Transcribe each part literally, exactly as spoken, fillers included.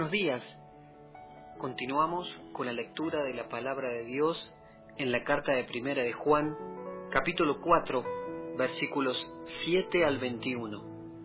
Buenos días. Continuamos con la lectura de la palabra de Dios en la carta de Primera de Juan, capítulo cuatro, versículos siete al veintiuno.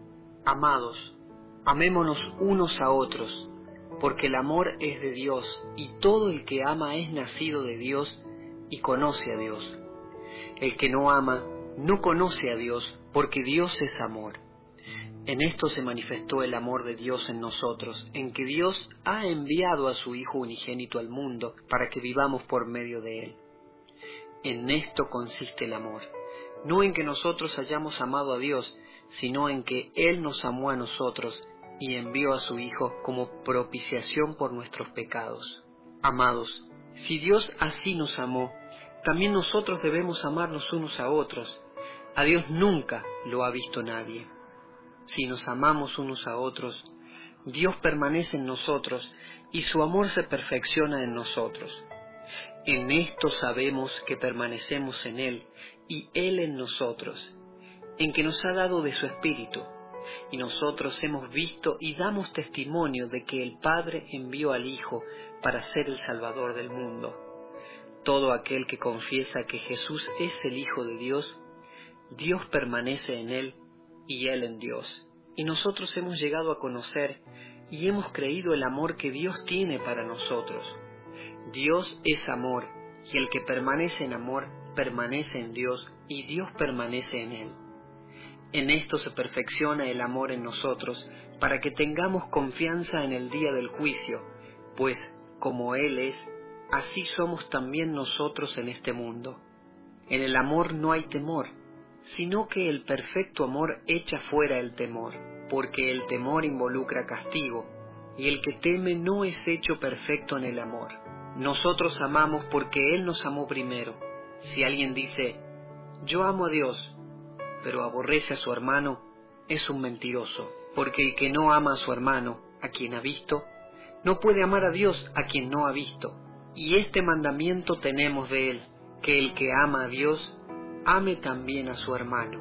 Amados, amémonos unos a otros, porque el amor es de Dios, y todo el que ama es nacido de Dios y conoce a Dios. El que no ama no conoce a Dios, porque Dios es amor. En esto se manifestó el amor de Dios en nosotros, en que Dios ha enviado a su Hijo unigénito al mundo para que vivamos por medio de Él. En esto consiste el amor, no en que nosotros hayamos amado a Dios, sino en que Él nos amó a nosotros y envió a su Hijo como propiciación por nuestros pecados. Amados, si Dios así nos amó, también nosotros debemos amarnos unos a otros. A Dios nunca lo ha visto nadie. Si nos amamos unos a otros, Dios permanece en nosotros y su amor se perfecciona en nosotros. En esto sabemos que permanecemos en Él y Él en nosotros, en que nos ha dado de su Espíritu, y nosotros hemos visto y damos testimonio de que el Padre envió al Hijo para ser el Salvador del mundo. Todo aquel que confiesa que Jesús es el Hijo de Dios, Dios permanece en Él y Él en Dios. Y nosotros hemos llegado a conocer y hemos creído el amor que Dios tiene para nosotros. Dios es amor, y el que permanece en amor permanece en Dios y Dios permanece en Él. En esto se perfecciona el amor en nosotros, para que tengamos confianza en el día del juicio, pues como Él es, así somos también nosotros en este mundo. En el amor no hay temor, sino que el perfecto amor echa fuera el temor, porque el temor involucra castigo, y el que teme no es hecho perfecto en el amor. Nosotros amamos porque Él nos amó primero. Si alguien dice, yo amo a Dios, pero aborrece a su hermano, es un mentiroso, porque el que no ama a su hermano, a quien ha visto, no puede amar a Dios a quien no ha visto. Y este mandamiento tenemos de Él, que el que ama a Dios, ame también a su hermano.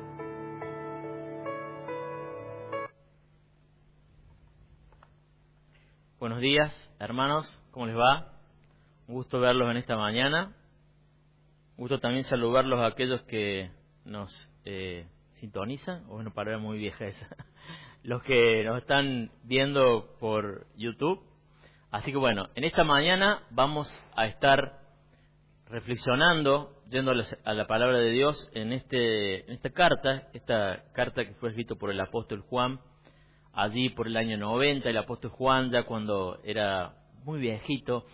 Buenos días, hermanos, ¿cómo les va? Un gusto verlos en esta mañana. Un gusto también saludarlos a aquellos que nos eh, sintonizan, o bueno, palabra muy vieja esa, los que nos están viendo por YouTube. Así que bueno, en esta mañana vamos a estar reflexionando, yendo a la palabra de Dios en, este, en esta carta, esta carta que fue escrita por el apóstol Juan, allí por el año noventa, el apóstol Juan ya cuando era muy viejito,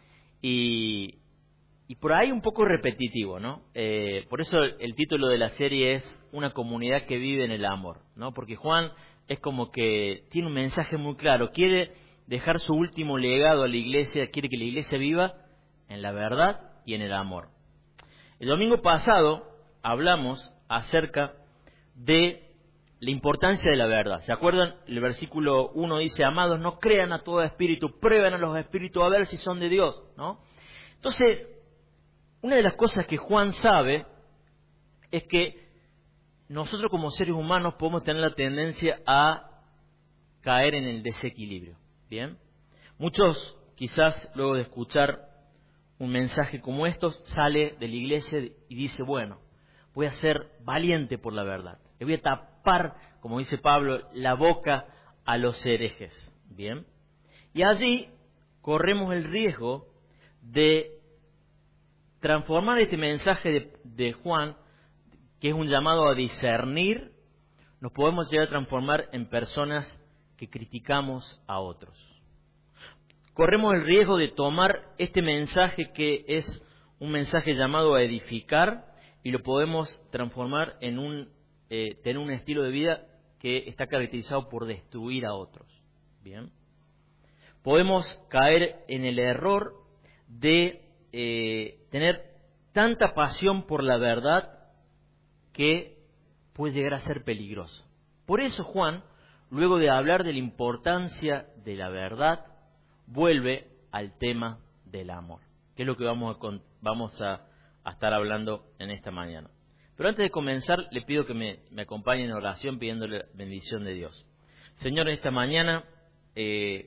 y, y por ahí un poco repetitivo, ¿no? Eh, por eso el, el título de la serie es Una comunidad que vive en el amor, ¿no? Porque Juan es como que tiene un mensaje muy claro, quiere dejar su último legado a la iglesia, quiere que la iglesia viva en la verdad y en el amor. El domingo pasado hablamos acerca de la importancia de la verdad. ¿Se acuerdan? El versículo uno dice, amados, no crean a todo espíritu, prueben a los espíritus a ver si son de Dios, ¿no? Entonces, una de las cosas que Juan sabe es que nosotros como seres humanos podemos tener la tendencia a caer en el desequilibrio, ¿bien? Muchos, quizás luego de escuchar un mensaje como estos, sale de la iglesia y dice, bueno, voy a ser valiente por la verdad. Le voy a tapar, como dice Pablo, la boca a los herejes. Bien. Y allí corremos el riesgo de transformar este mensaje de, de Juan, que es un llamado a discernir, nos podemos llegar a transformar en personas que criticamos a otros. Corremos el riesgo de tomar este mensaje, que es un mensaje llamado a edificar, y lo podemos transformar en un eh, tener un estilo de vida que está caracterizado por destruir a otros. Bien, podemos caer en el error de eh, tener tanta pasión por la verdad que puede llegar a ser peligroso. Por eso Juan, luego de hablar de la importancia de la verdad, vuelve al tema del amor, que es lo que vamos a, vamos a, a estar hablando en esta mañana. Pero antes de comenzar, le pido que me, me acompañen en oración pidiéndole bendición de Dios. Señor, en esta mañana, eh,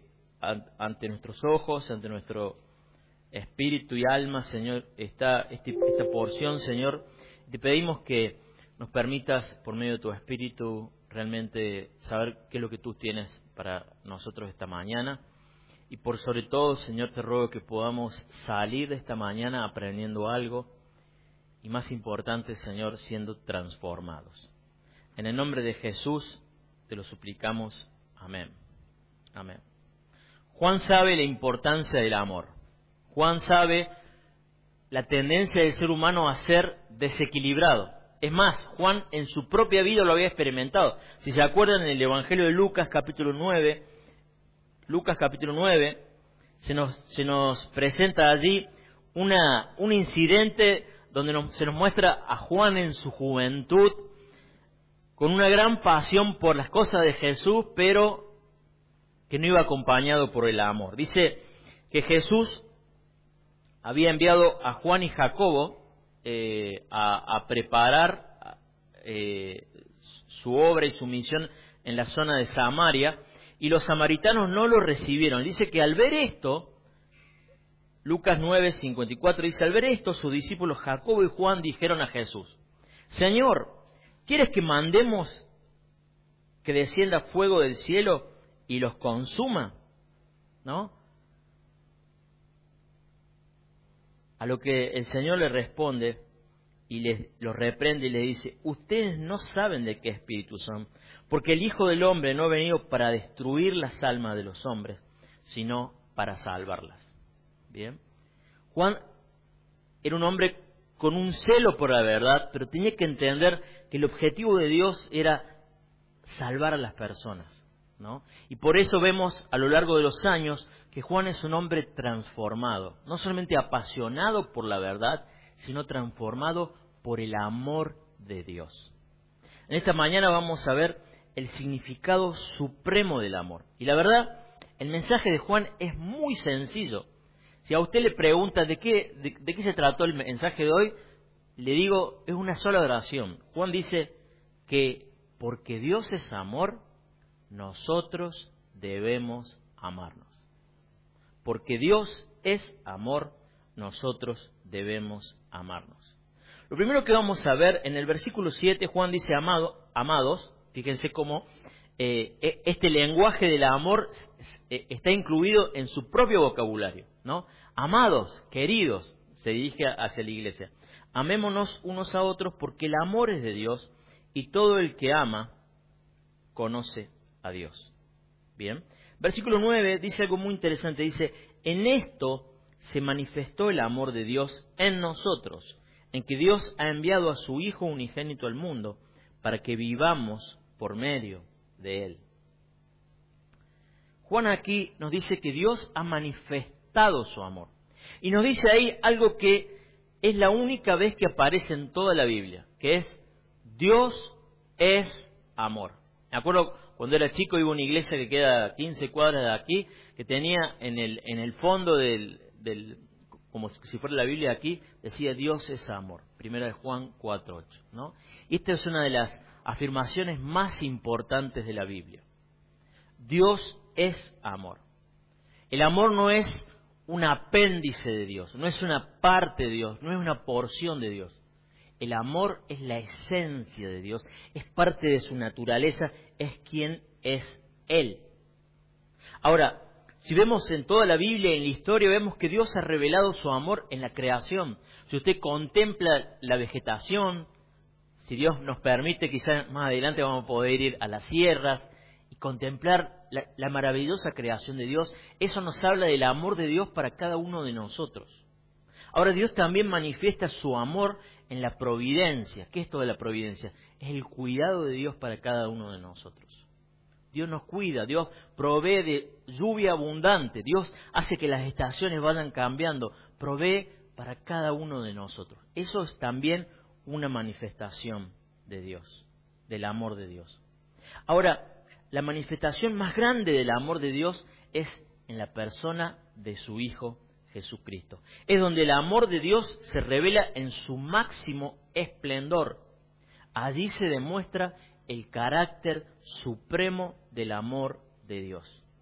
ante nuestros ojos, ante nuestro espíritu y alma, Señor, está este, esta porción, Señor. Te pedimos que nos permitas, por medio de tu espíritu, realmente saber qué es lo que tú tienes para nosotros esta mañana. Y por sobre todo, Señor, te ruego que podamos salir de esta mañana aprendiendo algo y, más importante, Señor, siendo transformados. En el nombre de Jesús te lo suplicamos. Amén. Amén. Juan sabe la importancia del amor. Juan sabe la tendencia del ser humano a ser desequilibrado. Es más, Juan en su propia vida lo había experimentado. Si se acuerdan, en el Evangelio de Lucas, capítulo nueve, Lucas capítulo nueve, se nos, se nos presenta allí una, un incidente donde nos, se nos muestra a Juan en su juventud, con una gran pasión por las cosas de Jesús, pero que no iba acompañado por el amor. Dice que Jesús había enviado a Juan y Jacobo eh, a, a preparar eh, su obra y su misión en la zona de Samaria, y los samaritanos no lo recibieron. Dice que al ver esto, Lucas nueve, cincuenta y cuatro dice, al ver esto, sus discípulos Jacobo y Juan dijeron a Jesús: Señor, ¿quieres que mandemos que descienda fuego del cielo y los consuma? ¿No? A lo que el Señor le responde y les los reprende y le dice: ustedes no saben de qué espíritu son, porque el Hijo del Hombre no ha venido para destruir las almas de los hombres, sino para salvarlas. Bien. Juan era un hombre con un celo por la verdad, pero tenía que entender que el objetivo de Dios era salvar a las personas, ¿no? Y por eso vemos a lo largo de los años que Juan es un hombre transformado, no solamente apasionado por la verdad, sino transformado por el amor de Dios. En esta mañana vamos a ver el significado supremo del amor. Y la verdad, el mensaje de Juan es muy sencillo. Si a usted le pregunta de qué, de, de qué se trató el mensaje de hoy, le digo, es una sola oración. Juan dice que porque Dios es amor, nosotros debemos amarnos. Porque Dios es amor, nosotros debemos amarnos. Lo primero que vamos a ver en el versículo siete, Juan dice, amado, amados, fíjense cómo eh, este lenguaje del amor eh, está incluido en su propio vocabulario, ¿no? Amados, queridos, se dirige hacia la iglesia. Amémonos unos a otros porque el amor es de Dios y todo el que ama conoce a Dios. Bien. Versículo nueve dice algo muy interesante. Dice, en esto se manifestó el amor de Dios en nosotros, en que Dios ha enviado a su Hijo unigénito al mundo para que vivamos por medio de Él. Juan aquí nos dice que Dios ha manifestado su amor. Y nos dice ahí algo que es la única vez que aparece en toda la Biblia, que es Dios es amor. Me acuerdo cuando era chico, iba a una iglesia que queda a quince cuadras de aquí, que tenía en el, en el fondo del, del, como si fuera la Biblia de aquí, decía Dios es amor. Primera de Juan cuatro ocho, ¿no? Y esta es una de las afirmaciones más importantes de la Biblia. Dios es amor. El amor no es un apéndice de Dios, no es una parte de Dios, no es una porción de Dios. El amor es la esencia de Dios, es parte de su naturaleza, es quien es Él. Ahora, si vemos en toda la Biblia y en la historia, vemos que Dios ha revelado su amor en la creación. Si usted contempla la vegetación, si Dios nos permite, quizás más adelante vamos a poder ir a las sierras y contemplar la, la maravillosa creación de Dios. Eso nos habla del amor de Dios para cada uno de nosotros. Ahora, Dios también manifiesta su amor en la providencia. ¿Qué es esto de la providencia? Es el cuidado de Dios para cada uno de nosotros. Dios nos cuida, Dios provee de lluvia abundante, Dios hace que las estaciones vayan cambiando, provee para cada uno de nosotros. Eso es también una manifestación de Dios, del amor de Dios. Ahora, la manifestación más grande del amor de Dios es en la persona de su Hijo Jesucristo. Es donde el amor de Dios se revela en su máximo esplendor. Allí se demuestra el carácter supremo del amor de Dios.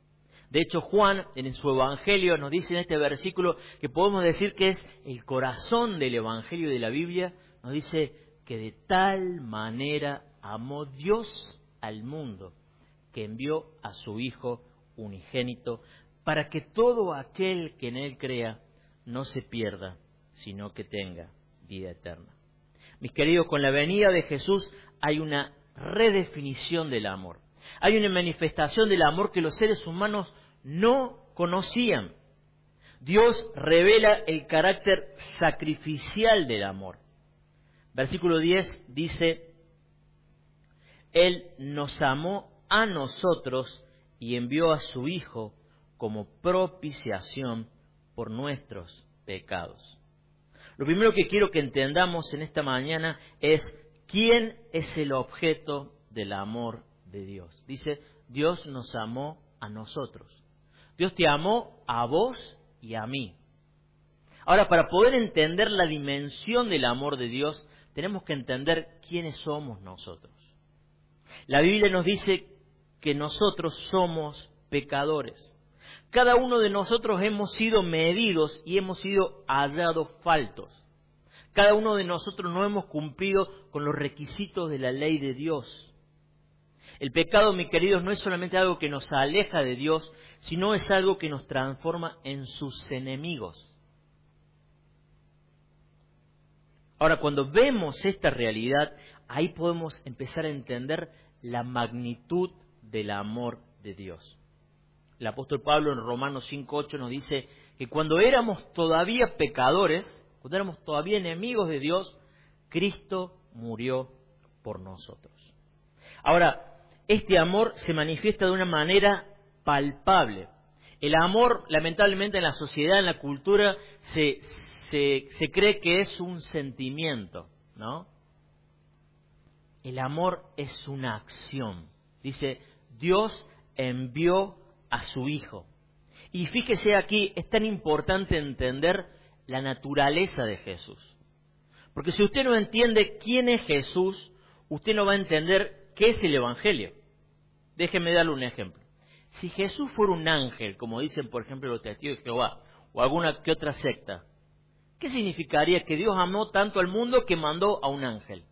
De hecho, Juan, en su Evangelio, nos dice en este versículo que podemos decir que es el corazón del Evangelio de la Biblia. Nos dice que de tal manera amó Dios al mundo, que envió a su Hijo unigénito, para que todo aquel que en Él crea no se pierda, sino que tenga vida eterna. Mis queridos, con la venida de Jesús hay una redefinición del amor. Hay una manifestación del amor que los seres humanos no conocían. Dios revela el carácter sacrificial del amor. Versículo diez dice: Él nos amó a nosotros y envió a su Hijo como propiciación por nuestros pecados. Lo primero que quiero que entendamos en esta mañana es quién es el objeto del amor de Dios. Dice, Dios nos amó a nosotros. Dios te amó a vos y a mí. Ahora, para poder entender la dimensión del amor de Dios, tenemos que entender quiénes somos nosotros. La Biblia nos dice que nosotros somos pecadores. Cada uno de nosotros hemos sido medidos y hemos sido hallados faltos. Cada uno de nosotros no hemos cumplido con los requisitos de la ley de Dios. El pecado, mis queridos, no es solamente algo que nos aleja de Dios, sino es algo que nos transforma en sus enemigos. Ahora, cuando vemos esta realidad, ahí podemos empezar a entender la magnitud del amor de Dios. El apóstol Pablo en Romanos cinco ocho nos dice que cuando éramos todavía pecadores, cuando éramos todavía enemigos de Dios, Cristo murió por nosotros. Ahora, este amor se manifiesta de una manera palpable. El amor, lamentablemente, en la sociedad, en la cultura, se, se, se cree que es un sentimiento, ¿no? El amor es una acción. Dice, Dios envió a su Hijo. Y fíjese aquí, es tan importante entender la naturaleza de Jesús. Porque si usted no entiende quién es Jesús, usted no va a entender qué es el Evangelio. Déjeme darle un ejemplo. Si Jesús fuera un ángel, como dicen por ejemplo los testigos de Jehová, o alguna que otra secta, ¿qué significaría que Dios amó tanto al mundo que mandó a un ángel?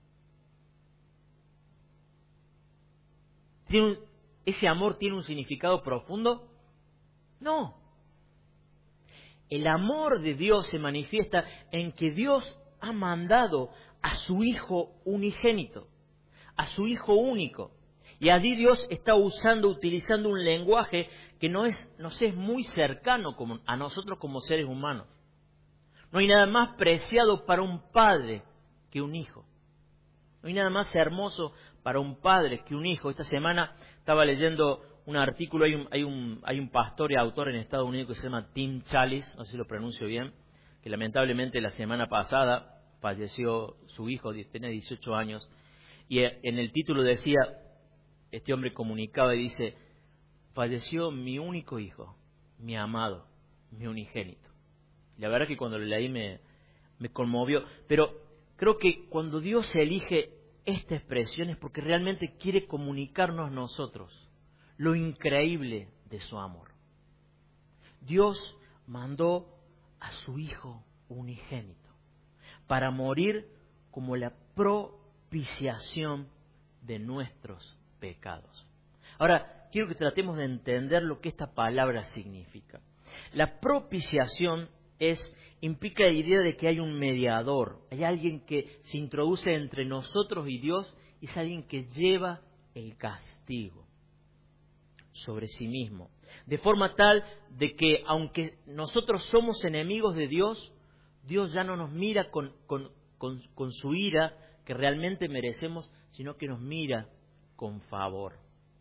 ¿Tiene un, ¿Ese amor tiene un significado profundo? No. El amor de Dios se manifiesta en que Dios ha mandado a su Hijo unigénito, a su Hijo único. Y allí Dios está usando, utilizando un lenguaje que no es, nos es muy cercano como, a nosotros como seres humanos. No hay nada más preciado para un padre que un hijo. No hay nada más hermoso para un padre que un hijo. Esta semana estaba leyendo un artículo, hay un, hay un, hay un pastor y autor en Estados Unidos que se llama Tim Challies, no sé si lo pronuncio bien, que lamentablemente la semana pasada falleció su hijo, tiene dieciocho años, y en el título decía, este hombre comunicaba y dice, falleció mi único hijo, mi amado, mi unigénito. La verdad que cuando lo leí me, me conmovió, pero creo que cuando Dios elige esta expresión es porque realmente quiere comunicarnos a nosotros lo increíble de su amor. Dios mandó a su Hijo unigénito para morir como la propiciación de nuestros pecados. Ahora, quiero que tratemos de entender lo que esta palabra significa. La propiciación es, implica la idea de que hay un mediador, hay alguien que se introduce entre nosotros y Dios, y es alguien que lleva el castigo sobre sí mismo, de forma tal de que aunque nosotros somos enemigos de Dios, Dios ya no nos mira con, con, con, con su ira que realmente merecemos, sino que nos mira con favor.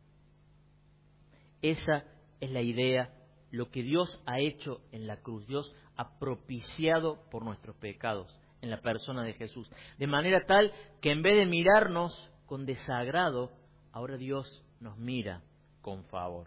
Esa es la idea, lo que Dios ha hecho en la cruz. Dios ha propiciado por nuestros pecados en la persona de Jesús, de manera tal que en vez de mirarnos con desagrado, ahora Dios nos mira con favor.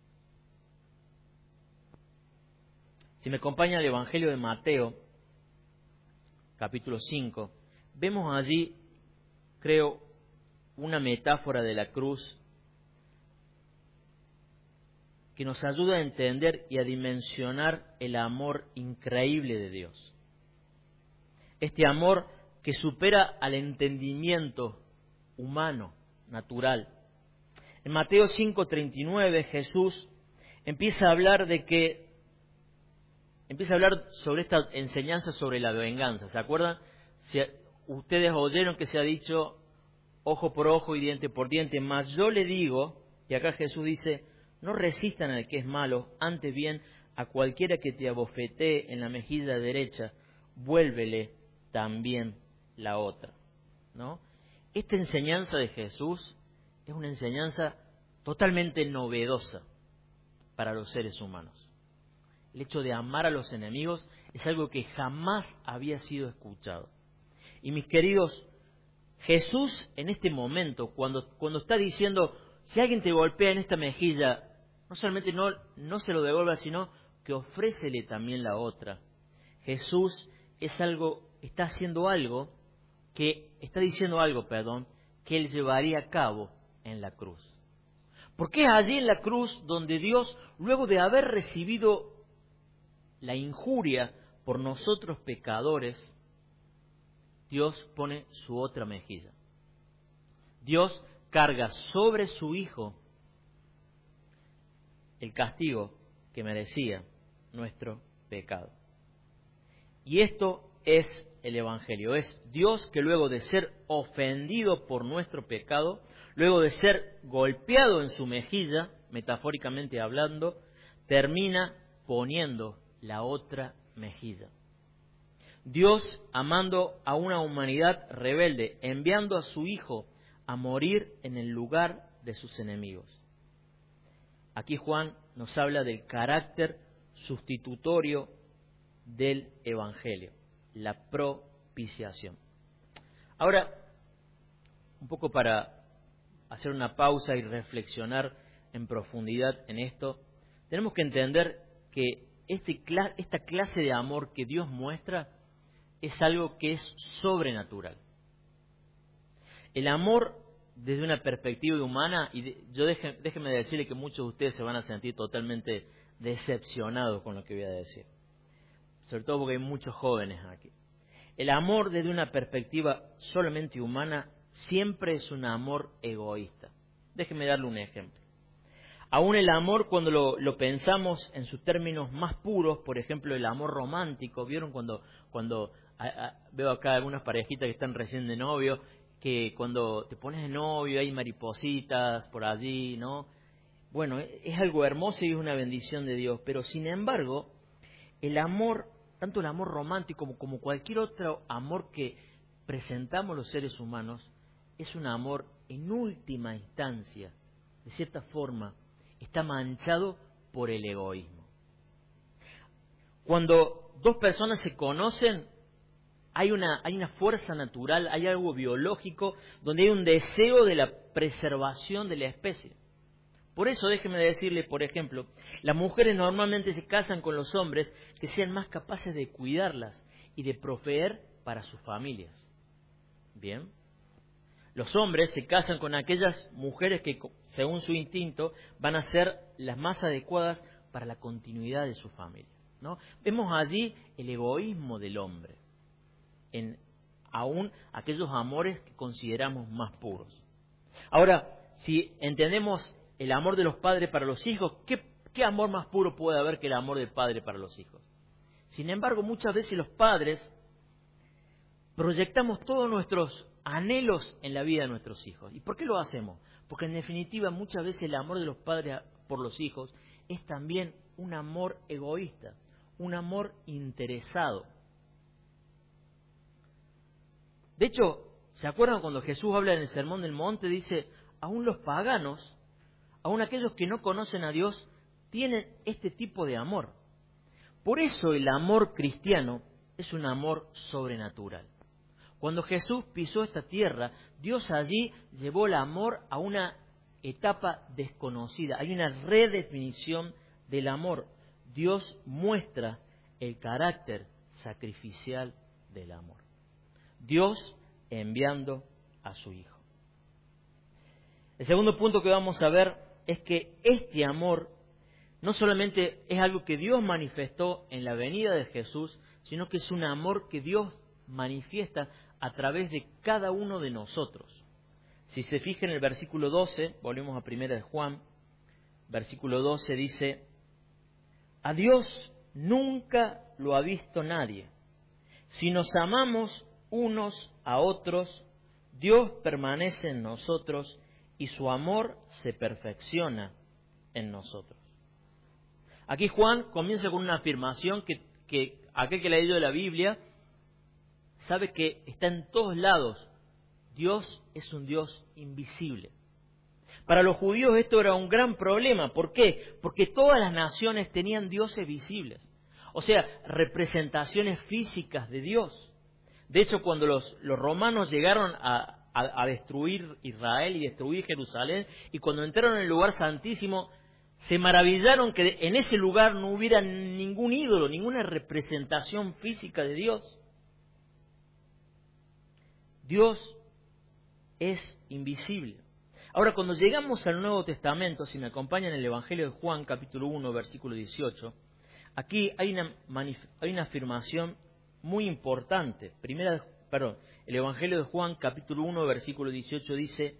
Si me acompaña el Evangelio de Mateo, capítulo cinco, vemos allí, creo, una metáfora de la cruz que nos ayuda a entender y a dimensionar el amor increíble de Dios. Este amor que supera al entendimiento humano, natural. En Mateo cinco treinta y nueve Jesús empieza a hablar de que, empieza a hablar sobre esta enseñanza sobre la venganza. ¿Se acuerdan? Si ustedes oyeron que se ha dicho ojo por ojo y diente por diente, mas yo le digo, y acá Jesús dice, no resistan al que es malo, antes bien a cualquiera que te abofetee en la mejilla derecha, vuélvele también la otra, ¿no? Esta enseñanza de Jesús es una enseñanza totalmente novedosa para los seres humanos. El hecho de amar a los enemigos es algo que jamás había sido escuchado. Y mis queridos, Jesús en este momento, cuando, cuando está diciendo, si alguien te golpea en esta mejilla, no solamente no, no se lo devuelva, sino que ofrécele también la otra. Jesús es algo, está haciendo algo, que está diciendo algo, perdón, que Él llevaría a cabo en la cruz. Porque es allí en la cruz donde Dios, luego de haber recibido la injuria por nosotros pecadores, Dios pone su otra mejilla. Dios carga sobre su Hijo el castigo que merecía nuestro pecado. Y esto es el Evangelio. Es Dios que luego de ser ofendido por nuestro pecado, luego de ser golpeado en su mejilla, metafóricamente hablando, termina poniendo la otra mejilla. Dios, amando a una humanidad rebelde, enviando a su Hijo a morir en el lugar de sus enemigos. Aquí Juan nos habla del carácter sustitutorio del Evangelio, la propiciación. Ahora, un poco para hacer una pausa y reflexionar en profundidad en esto, tenemos que entender que este, esta clase de amor que Dios muestra es algo que es sobrenatural. El amor desde una perspectiva humana, y de, yo deje, déjenme decirle que muchos de ustedes se van a sentir totalmente decepcionados con lo que voy a decir, sobre todo porque hay muchos jóvenes aquí. El amor desde una perspectiva solamente humana siempre es un amor egoísta. Déjenme darle un ejemplo. Aún el amor, cuando lo, lo pensamos en sus términos más puros, por ejemplo, el amor romántico, ¿vieron cuando, cuando a, a, veo acá algunas parejitas que están recién de novio, que cuando te pones de novio hay maripositas por allí, ¿no? Bueno, es algo hermoso y es una bendición de Dios, pero sin embargo, el amor, tanto el amor romántico como, como cualquier otro amor que presentamos los seres humanos, es un amor en última instancia, de cierta forma, está manchado por el egoísmo. Cuando dos personas se conocen, hay una, hay una fuerza natural, hay algo biológico, donde hay un deseo de la preservación de la especie. Por eso déjeme decirle, por ejemplo, las mujeres normalmente se casan con los hombres que sean más capaces de cuidarlas y de proveer para sus familias. Bien. Los hombres se casan con aquellas mujeres que, según su instinto, van a ser las más adecuadas para la continuidad de su familia, ¿no? Vemos allí el egoísmo del hombre, en aún aquellos amores que consideramos más puros. Ahora, si entendemos el amor de los padres para los hijos, ¿qué, qué amor más puro puede haber que el amor del padre para los hijos? Sin embargo, muchas veces los padres proyectamos todos nuestros anhelos en la vida de nuestros hijos. ¿Y por qué lo hacemos? Porque en definitiva muchas veces el amor de los padres por los hijos es también un amor egoísta, un amor interesado. De hecho, ¿se acuerdan cuando Jesús habla en el Sermón del Monte? Dice, aún los paganos, aún aquellos que no conocen a Dios, tienen este tipo de amor. Por eso el amor cristiano es un amor sobrenatural. Cuando Jesús pisó esta tierra, Dios allí llevó el amor a una etapa desconocida. Hay una redefinición del amor. Dios muestra el carácter sacrificial del amor. Dios enviando a su Hijo. El segundo punto que vamos a ver es que este amor no solamente es algo que Dios manifestó en la venida de Jesús, sino que es un amor que Dios manifiesta a través de cada uno de nosotros. Si se fija en el versículo doce, volvemos a primera de Juan, versículo doce dice: a Dios nunca lo ha visto nadie. Si nos amamos unos a otros, Dios permanece en nosotros y su amor se perfecciona en nosotros. Aquí Juan comienza con una afirmación que, que aquel que le ha leído de la Biblia sabe que está en todos lados. Dios es un Dios invisible. Para los judíos esto era un gran problema. ¿Por qué? Porque todas las naciones tenían dioses visibles. O sea, representaciones físicas de Dios. De hecho, cuando los, los romanos llegaron a, a, a destruir Israel y destruir Jerusalén, y cuando entraron en el lugar santísimo, se maravillaron que en ese lugar no hubiera ningún ídolo, ninguna representación física de Dios. Dios es invisible. Ahora, cuando llegamos al Nuevo Testamento, si me acompañan en el Evangelio de Juan, capítulo uno, versículo dieciocho, aquí hay una, hay una afirmación muy importante. Primera, perdón, el Evangelio de Juan, capítulo uno, versículo dieciocho, dice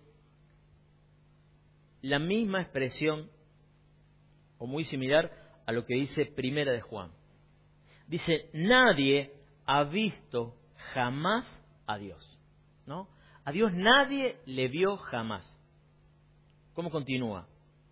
la misma expresión, o muy similar a lo que dice Primera de Juan. Dice, nadie ha visto jamás a Dios, ¿no? A Dios nadie le vio jamás. ¿Cómo continúa?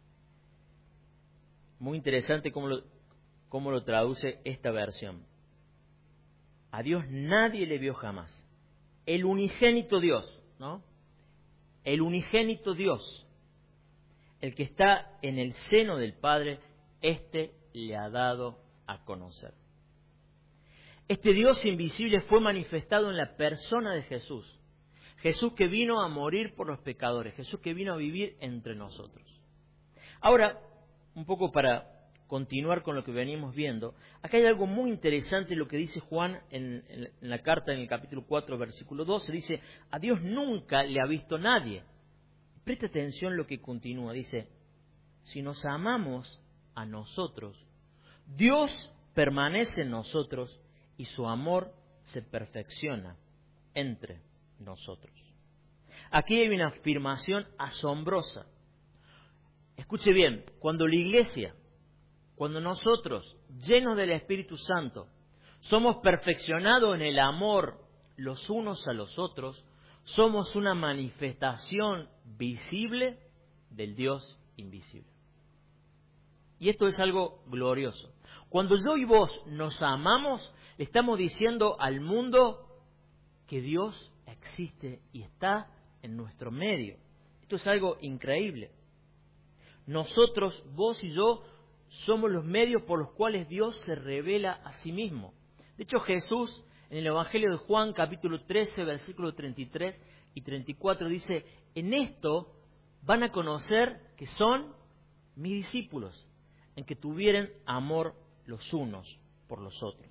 Muy interesante cómo lo, cómo lo traduce esta versión. A Dios nadie le vio jamás. El unigénito Dios, ¿no? El unigénito Dios, el que está en el seno del Padre, éste le ha dado a conocer. Este Dios invisible fue manifestado en la persona de Jesús. Jesús que vino a morir por los pecadores, Jesús que vino a vivir entre nosotros. Ahora, un poco para continuar con lo que venimos viendo, acá hay algo muy interesante en lo que dice Juan en, en, en la carta en el capítulo cuatro, versículo doce, dice, a Dios nunca le ha visto nadie. Presta atención lo que continúa, dice, si nos amamos a nosotros, Dios permanece en nosotros y su amor se perfecciona entre nosotros. Aquí hay una afirmación asombrosa. Escuche bien, cuando la iglesia, cuando nosotros, llenos del Espíritu Santo, somos perfeccionados en el amor los unos a los otros, somos una manifestación visible del Dios invisible. Y esto es algo glorioso. Cuando yo y vos nos amamos, le estamos diciendo al mundo que Dios existe y está en nuestro medio. Esto es algo increíble. Nosotros, vos y yo, somos los medios por los cuales Dios se revela a sí mismo. De hecho, Jesús, en el Evangelio de Juan, capítulo trece, versículos treinta y tres y treinta y cuatro, dice, en esto van a conocer que son mis discípulos, en que tuvieren amor los unos por los otros.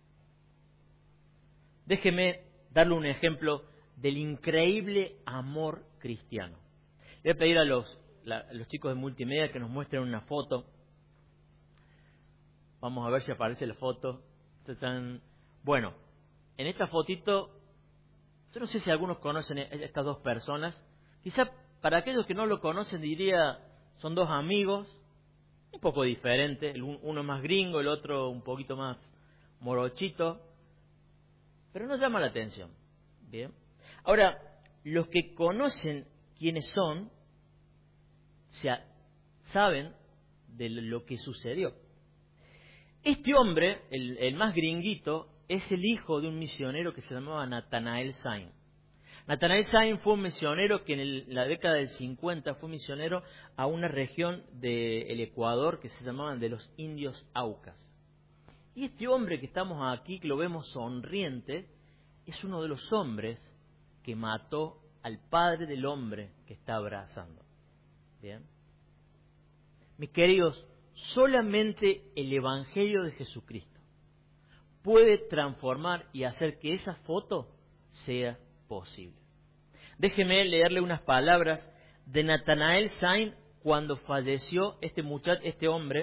Déjeme darle un ejemplo del increíble amor cristiano. Le voy a pedir a los, la, a los chicos de multimedia que nos muestren una foto. Vamos a ver si aparece la foto. Bueno, en esta fotito, yo no sé si algunos conocen a estas dos personas. Quizá para aquellos que no lo conocen diría, son dos amigos, un poco diferentes. Uno más gringo, el otro un poquito más morochito. Pero nos llama la atención. Bien. Ahora, los que conocen quiénes son, o sea, saben de lo que sucedió. Este hombre, el, el más gringuito, es el hijo de un misionero que se llamaba Nathanael Sain. Nathanael Sain fue un misionero que en el, la década del cincuenta fue misionero a una región del Ecuador que se llamaban de los indios Aucas. Y este hombre que estamos aquí, que lo vemos sonriente, es uno de los hombres que mató al padre del hombre que está abrazando. ¿Bien? Mis queridos, solamente el Evangelio de Jesucristo puede transformar y hacer que esa foto sea posible. Déjeme leerle unas palabras de Nathanael Sain cuando falleció este muchacho, este hombre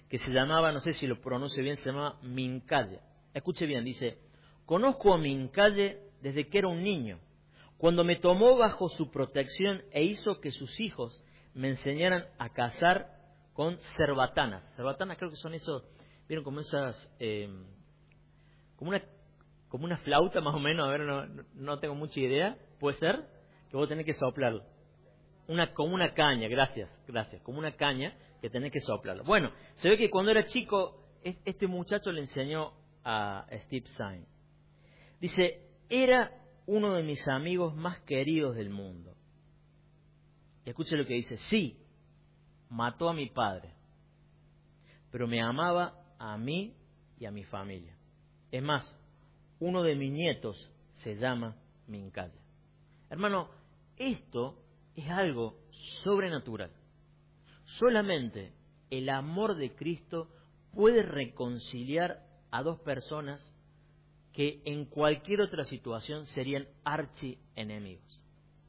que se llamaba, no sé si lo pronuncio bien, se llamaba Mincaye. Escuche bien, dice, conozco a Mincaye desde que era un niño, cuando me tomó bajo su protección e hizo que sus hijos me enseñaran a cazar con cerbatanas. Cerbatanas creo que son esos, vieron como esas, eh, como una como una flauta más o menos, a ver, no, no tengo mucha idea, puede ser, que vos tenés que soplarlo. Una, como una caña, gracias, gracias, como una caña que tenés que soplarlo. Bueno, se ve que cuando era chico, este muchacho le enseñó a Steve Sain. Dice, era uno de mis amigos más queridos del mundo. Y escuche lo que dice, sí, mató a mi padre, pero me amaba a mí y a mi familia. Es más, uno de mis nietos se llama Mincaye. Hermano, esto es algo sobrenatural. Solamente el amor de Cristo puede reconciliar a dos personas que en cualquier otra situación serían archienemigos.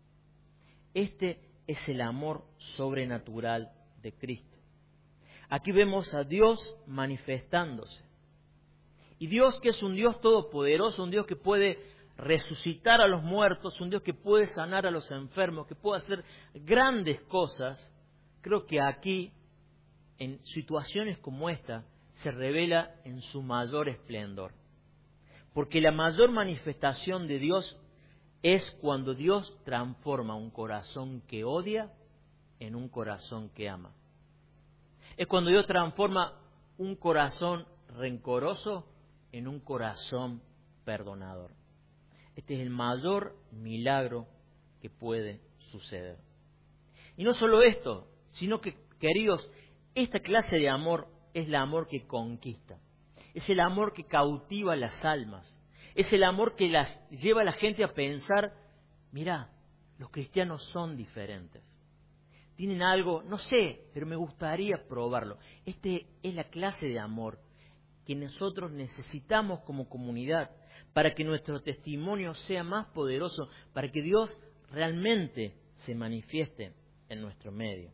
Este es el amor sobrenatural de Cristo. Aquí vemos a Dios manifestándose. Y Dios, que es un Dios todopoderoso, un Dios que puede resucitar a los muertos, un Dios que puede sanar a los enfermos, que puede hacer grandes cosas, creo que aquí, en situaciones como esta, se revela en su mayor esplendor. Porque la mayor manifestación de Dios es cuando Dios transforma un corazón que odia en un corazón que ama. Es cuando Dios transforma un corazón rencoroso en un corazón perdonador. Este es el mayor milagro que puede suceder. Y no solo esto, sino que, queridos, esta clase de amor es el amor que conquista. Es el amor que cautiva las almas. Es el amor que las lleva a la gente a pensar, mirá, los cristianos son diferentes. Tienen algo, no sé, pero me gustaría probarlo. Este es la clase de amor que nosotros necesitamos como comunidad para que nuestro testimonio sea más poderoso, para que Dios realmente se manifieste en nuestro medio.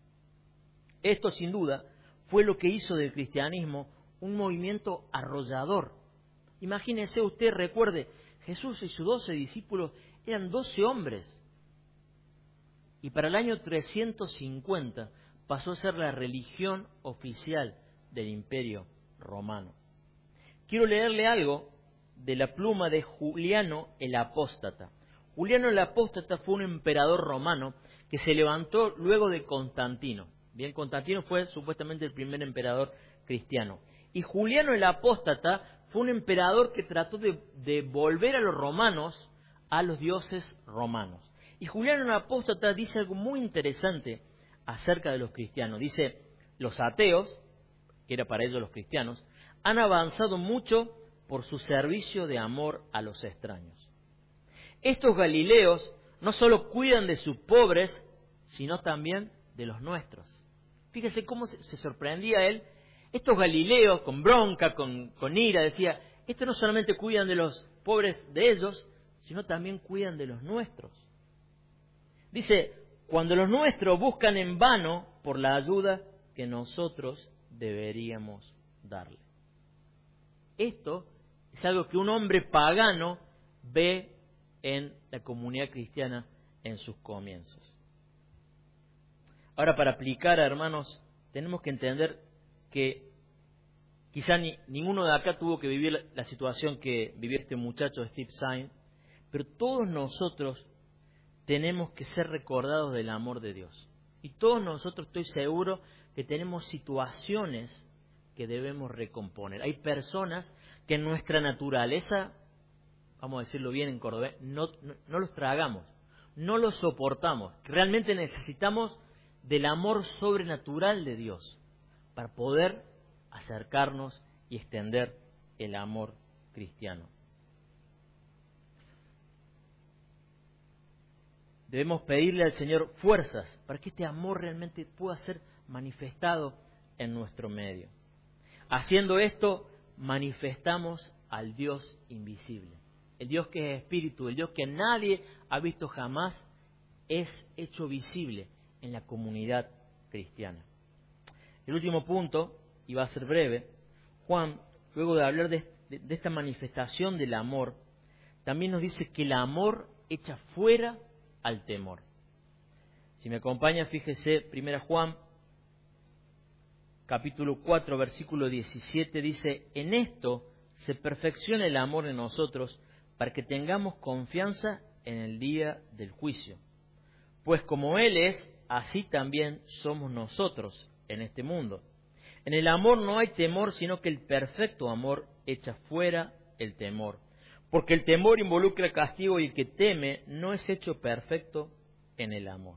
Esto, sin duda, fue lo que hizo del cristianismo un movimiento arrollador. Imagínese usted, recuerde, Jesús y sus doce discípulos eran doce hombres. Y para el año trescientos cincuenta pasó a ser la religión oficial del Imperio Romano. Quiero leerle algo de la pluma de Juliano el Apóstata. Juliano el Apóstata fue un emperador romano que se levantó luego de Constantino. Bien, Constantino fue supuestamente el primer emperador cristiano. Y Juliano el Apóstata fue un emperador que trató de, de volver a los romanos a los dioses romanos. Y Juliano el Apóstata dice algo muy interesante acerca de los cristianos. Dice, los ateos, que era para ellos los cristianos, han avanzado mucho por su servicio de amor a los extraños. Estos galileos no solo cuidan de sus pobres, sino también de los nuestros. Fíjese cómo se, se sorprendía él. Estos galileos, con bronca, con, con ira, decía, estos no solamente cuidan de los pobres de ellos, sino también cuidan de los nuestros. Dice, cuando los nuestros buscan en vano por la ayuda que nosotros deberíamos darle. Esto es algo que un hombre pagano ve en la comunidad cristiana en sus comienzos. Ahora, para aplicar, hermanos, tenemos que entender que quizá ni, ninguno de acá tuvo que vivir la, la situación que vivió este muchacho Steve Sain, pero todos nosotros tenemos que ser recordados del amor de Dios. Y todos nosotros, estoy seguro, que tenemos situaciones que debemos recomponer. Hay personas que en nuestra naturaleza, vamos a decirlo bien en cordobés, no, no, no los tragamos, no los soportamos. Realmente necesitamos del amor sobrenatural de Dios para poder acercarnos y extender el amor cristiano. Debemos pedirle al Señor fuerzas para que este amor realmente pueda ser manifestado en nuestro medio. Haciendo esto, manifestamos al Dios invisible. El Dios que es espíritu, el Dios que nadie ha visto jamás, es hecho visible en la comunidad cristiana. El último punto y va a ser breve, Juan, luego de hablar de, de, de esta manifestación del amor, también nos dice que el amor echa fuera al temor. Si me acompaña, fíjese, primera Juan, capítulo cuatro, versículo diecisiete, dice: en esto se perfecciona el amor en nosotros, para que tengamos confianza en el día del juicio. Pues como Él es, así también somos nosotros en este mundo. En el amor no hay temor, sino que el perfecto amor echa fuera el temor. Porque el temor involucra castigo y el que teme no es hecho perfecto en el amor.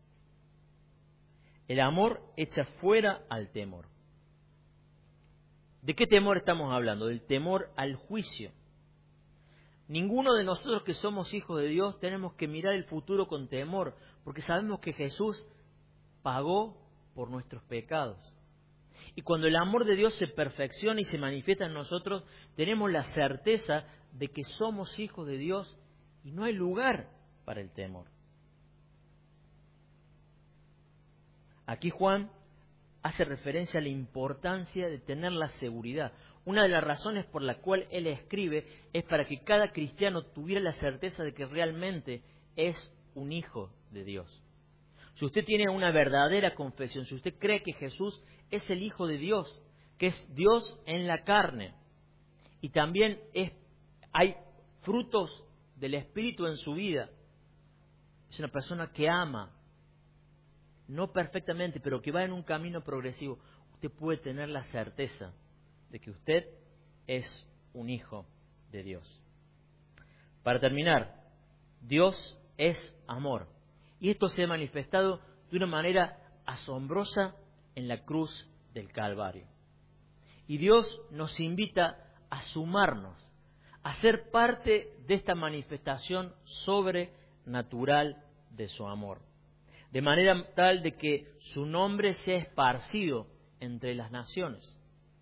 El amor echa fuera al temor. ¿De qué temor estamos hablando? Del temor al juicio. Ninguno de nosotros que somos hijos de Dios tenemos que mirar el futuro con temor, porque sabemos que Jesús pagó por nuestros pecados. Y cuando el amor de Dios se perfecciona y se manifiesta en nosotros, tenemos la certeza de que somos hijos de Dios y no hay lugar para el temor. Aquí Juan hace referencia a la importancia de tener la seguridad. Una de las razones por la cual él escribe es para que cada cristiano tuviera la certeza de que realmente es un hijo de Dios. Si usted tiene una verdadera confesión, si usted cree que Jesús es el Hijo de Dios, que es Dios en la carne, y también es, hay frutos del Espíritu en su vida, es una persona que ama, no perfectamente, pero que va en un camino progresivo, usted puede tener la certeza de que usted es un hijo de Dios. Para terminar, Dios es amor. Y esto se ha manifestado de una manera asombrosa en la cruz del Calvario. Y Dios nos invita a sumarnos, a ser parte de esta manifestación sobrenatural de su amor. De manera tal de que su nombre sea esparcido entre las naciones.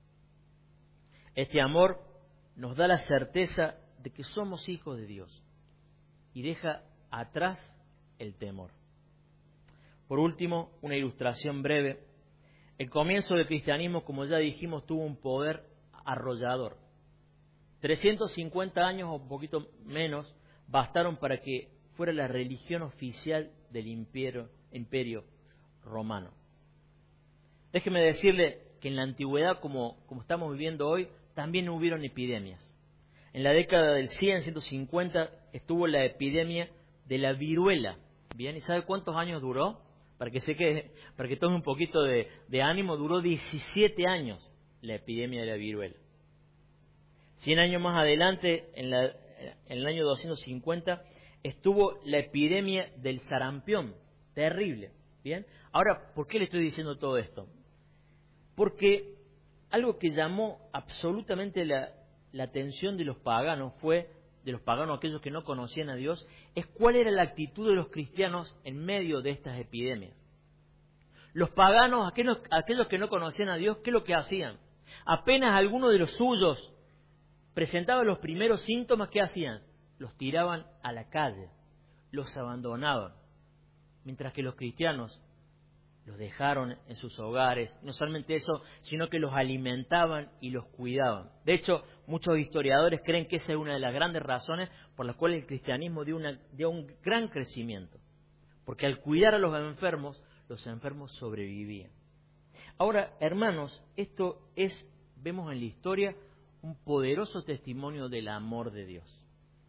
Este amor nos da la certeza de que somos hijos de Dios y deja atrás el temor. Por último, una ilustración breve. El comienzo del cristianismo, como ya dijimos, tuvo un poder arrollador. trescientos cincuenta años o un poquito menos bastaron para que fuera la religión oficial del imperio, imperio romano. Déjeme decirle que en la antigüedad, como, como estamos viviendo hoy, también hubieron epidemias. En la década del cien, ciento cincuenta, estuvo la epidemia de la viruela. Bien, ¿y sabe cuántos años duró? Para que se quede, para que tome un poquito de, de ánimo, duró diecisiete años la epidemia de la viruela. Cien años más adelante, en, la, en el año doscientos cincuenta, estuvo la epidemia del sarampión. Terrible. Bien. Ahora, ¿por qué le estoy diciendo todo esto? Porque algo que llamó absolutamente la, la atención de los paganos fue, de los paganos, aquellos que no conocían a Dios, es cuál era la actitud de los cristianos en medio de estas epidemias. Los paganos, aquellos, aquellos que no conocían a Dios, ¿qué es lo que hacían? Apenas alguno de los suyos presentaba los primeros síntomas, ¿qué hacían? Los tiraban a la calle, los abandonaban. Mientras que los cristianos los dejaron en sus hogares, no solamente eso, sino que los alimentaban y los cuidaban. De hecho, muchos historiadores creen que esa es una de las grandes razones por las cuales el cristianismo dio, una, dio un gran crecimiento. Porque al cuidar a los enfermos, los enfermos sobrevivían. Ahora, hermanos, esto es, vemos en la historia, un poderoso testimonio del amor de Dios.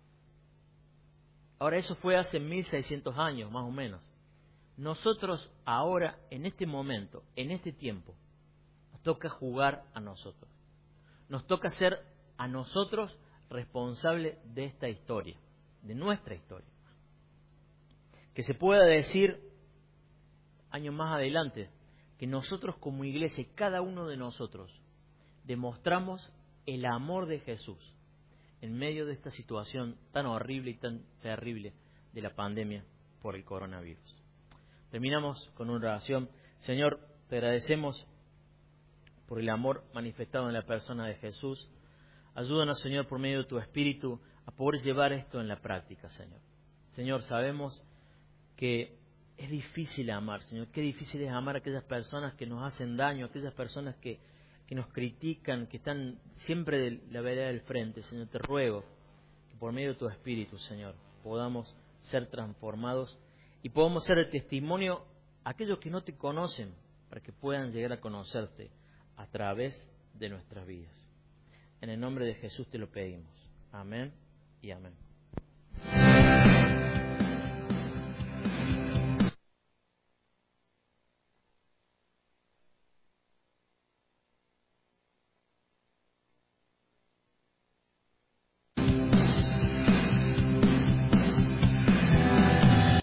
Ahora, eso fue hace mil seiscientos años, más o menos. Nosotros ahora, en este momento, en este tiempo, nos toca jugar a nosotros. Nos toca ser a nosotros responsables de esta historia, de nuestra historia. Que se pueda decir, años más adelante, que nosotros como iglesia, cada uno de nosotros, demostramos el amor de Jesús en medio de esta situación tan horrible y tan terrible de la pandemia por el coronavirus. Terminamos con una oración. Señor, te agradecemos por el amor manifestado en la persona de Jesús. Ayúdanos, Señor, por medio de tu Espíritu, a poder llevar esto en la práctica, Señor. Señor, sabemos que es difícil amar, Señor. Qué difícil es amar a aquellas personas que nos hacen daño, a aquellas personas que, que nos critican, que están siempre de la vereda del frente. Señor, te ruego que por medio de tu Espíritu, Señor, podamos ser transformados y podamos ser el testimonio a aquellos que no te conocen, para que puedan llegar a conocerte a través de nuestras vidas. En el nombre de Jesús te lo pedimos. Amén y amén.